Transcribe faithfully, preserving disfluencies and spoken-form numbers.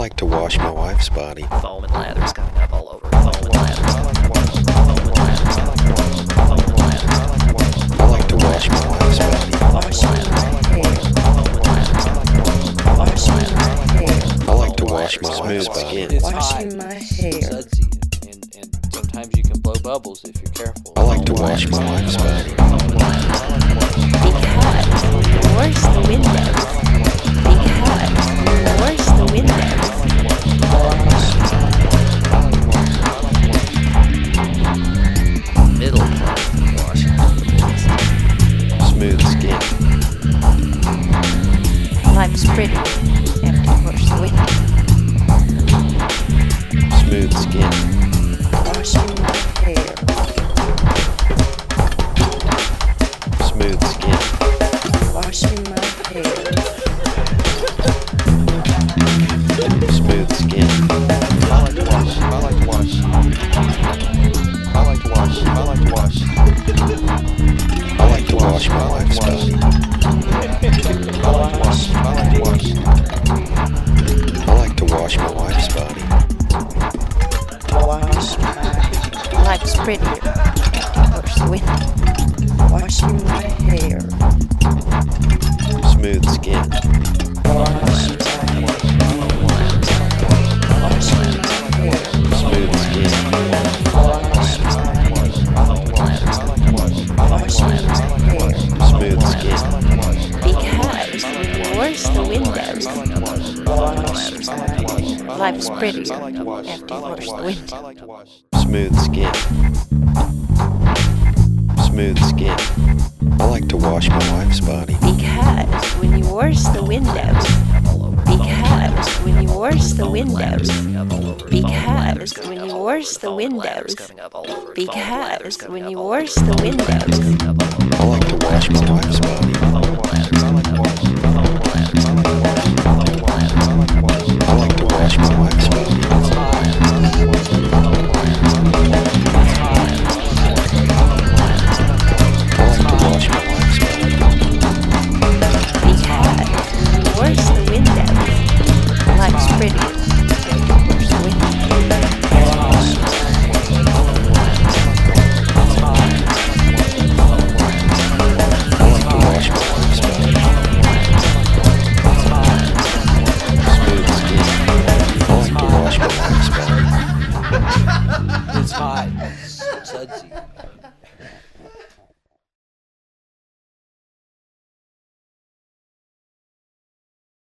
like to wash my wife's body. Foam and lathers coming up all over. Foam and lathers. Foam and lathers. Foam and lathers. I like to wash my wife's body. Washing my hair. Washing my hair. I like to wash my wife's body. It's Washing hot, my it's hair. sudsy, and, and sometimes you can blow bubbles if you're careful. I like to wash my wife's body. Because when you wash the windows, because when you wash the windows, Middle part of the washing Smooth skin. life's pretty after you wash the windows. Smooth skin. Washing my hair. Smooth skin. Washing my hair. Smooth skin. I like to wash. I like to wash. I like to wash. I like to wash. I like to wash my wife's body. I like to wash. I like to wash. I like to wash my wife's body. Wash my. Life's prettier after you wash the windows. Washing my hair. Smooth skin. Washing my hair. Washing my hair. Smooth skin. Washing my hair. Smooth skin. Because when you wash the windows, Wash my hair. life's prettier I like to wash. after I you like wash to the wash. windows. I like to wash. Smooth skin. Smooth skin. I like to wash my wife's body. Because when you wash the windows, because when you wash the windows, because when you wash the windows, because when you wash the windows, I like to wash my wife's body. I like to wash my wife's body. I like to wash my wife's body. because when you wash the windows, life's prettier after you wash the windows. I like to wash my wife's body. Smooth skin. I like to wash my wife's body. It's hot, it's sudsy.